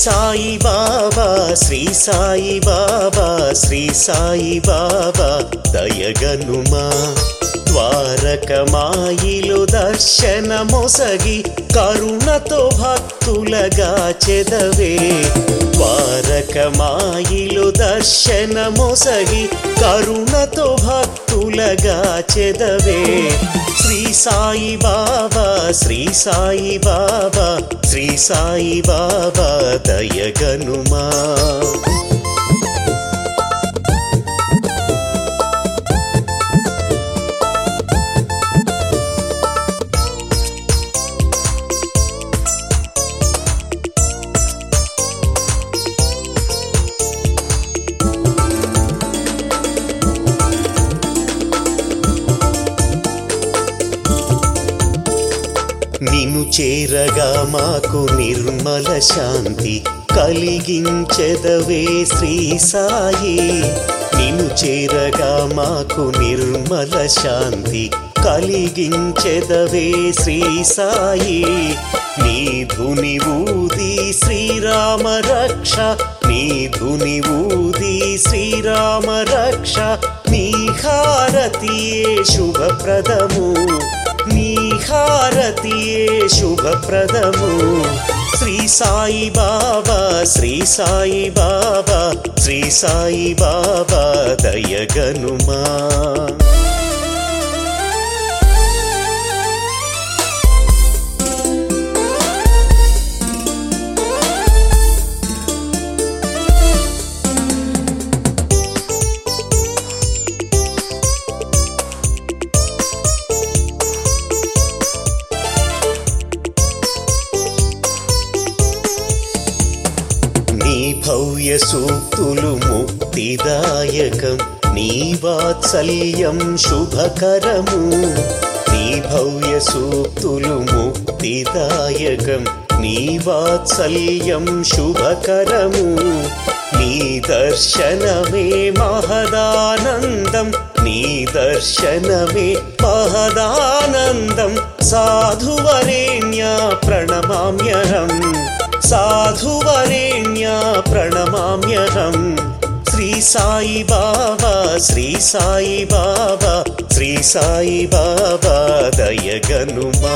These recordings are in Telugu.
సాయి బాబా శ్రీ సాయి బాబా శ్రీ సాయి బాబా దయగనుమా ద్వారకమాయిలో దర్శనమొసగి కరుణతో భక్తులగా చెదవే ద్వారకమాయిలో దర్శనమొసగి కరుణతో భక్తులగా చెదవే శ్రీ సాయి బాబా శ్రీ సాయి బాబా శ్రీ సాయి బాబా దయగనుమా నిన్ను చేరగా మాకు నిర్మల శాంతి కలిగించెదవే శ్రీ సాయి నిన్ను చేరగా మాకు నిర్మల శాంతి కలిగించెదవే శ్రీ సాయి నీ ధుని ఊది శ్రీరామ రక్ష నీ ధుని ఊది శ్రీరామ రక్ష నీ హారతియే శుభప్రదము నీ హారతియే శుభప్రదము శ్రీ సాయి బాబా శ్రీ సాయి బాబా శ్రీ సాయి బాబా దయగనుమా భవ్య సూక్తులు ముక్తిదాయకం నీ వాత్సల్యం శుభకరము నీ భవ్య సూక్తులు ముక్తిదాయకం నీ వాత్సల్యం శుభకరము నీ దర్శనమే మహదానందం నీ దర్శనమే మహదానందం సాధువరేణ్య ప్రణమామ్యహం సాధువరేణ్య ప్రణమామ్యహం శ్రీ సాయి బాబా శ్రీ సాయి బాబా శ్రీ సాయి బాబా దయగనుమా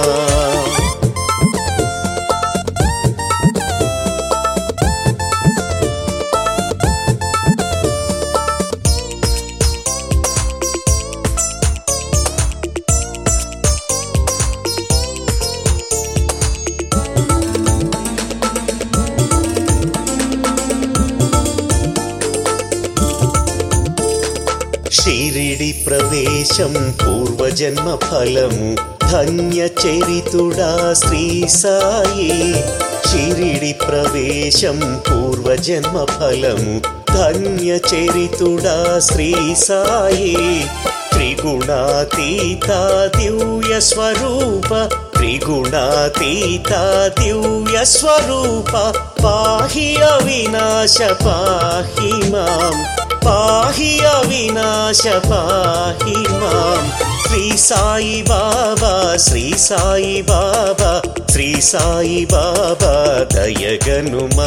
షిరిడి ప్రవేశం పూర్వజన్మ ఫలము ధన్య చరితుడా శ్రీ సాయి షిరిడి ప్రవేశం పూర్వజన్మ ఫలము ధన్య చరితుడా శ్రీ సాయి త్రిగుణాతీత దివ్య స్వరూప త్రిగుణాతీత దివ్య స్వరూప పాహి అవినాశ పాహి మాం పాహి అవినాశ పాహి మాం శ్రీ సాయి బాబా శ్రీ సాయి బాబా శ్రీ సాయి బాబా దయగనుమా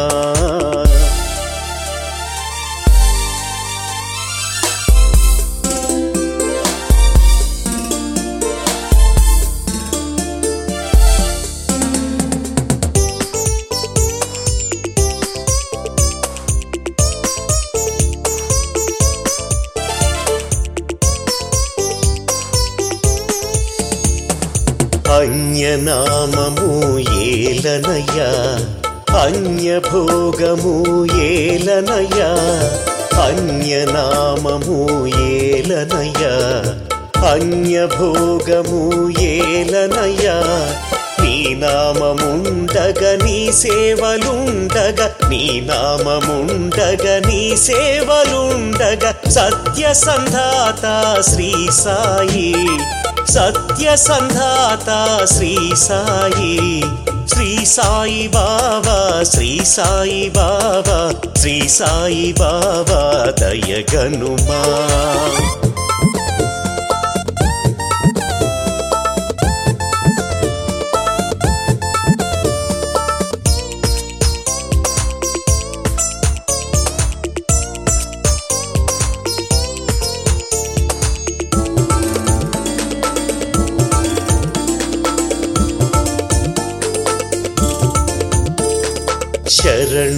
అన్యనామము ఏలనయ్యా అన్యభోగము ఏలనయ్యా అన్యనామము ఏలనయ్యా అన్యభోగము ఏలనయ్యా నీ నామముండగ నీ సేవలుండగ నీ నామముండగ నీ సేవలుండగ సత్యసంధాత శ్రీ సాయి సత్యసంధాత శ్రీ సాయి శ్రీ సాయి బాబా శ్రీ సాయి బాబా శ్రీ సాయి బాబా దయగనుమా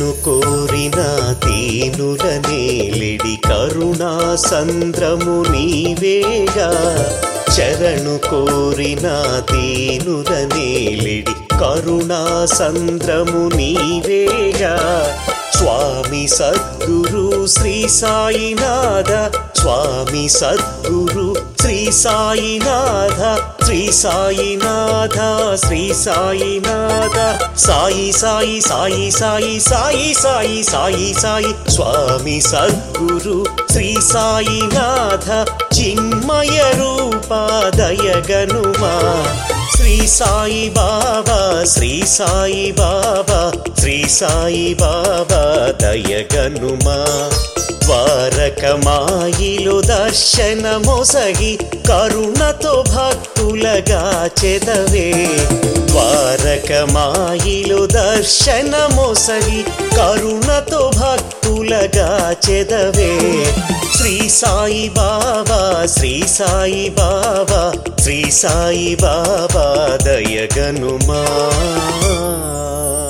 శరణు కోరిన దీనుల నేలిడి కరుణా సంద్రము నీవేగా శరణు కోరిన దీనుల నేలిడి కరుణా సంద్రము నీవేగా స్వామి సద్గురు శ్రీ సాయినాథ స్వామి సద్గురు శ్రీ సాయినాథ శ్రీ సాయినాథ శ్రీ సాయినాథ సాయి సాయి సాయి సాయి సాయి సాయి సాయి సాయి స్వామి సద్గురు శ్రీ సాయినాథ చిన్మయ రూపా దయగనుమా శ్రీ సాయి బాబా శ్రీ సాయి బాబా శ్రీ సాయి బాబా దయగనుమా ద్వారకమాయిలో దర్శనమొసగి కరుణతో భక్తులగా చెదవే ద్వారకమాయిలో దర్శనమొసగి కరుణతో భక్తులగా చెదవే శ్రీ సాయి బాబా శ్రీ సాయి బాబా శ్రీ సాయి బాబా దయగనుమా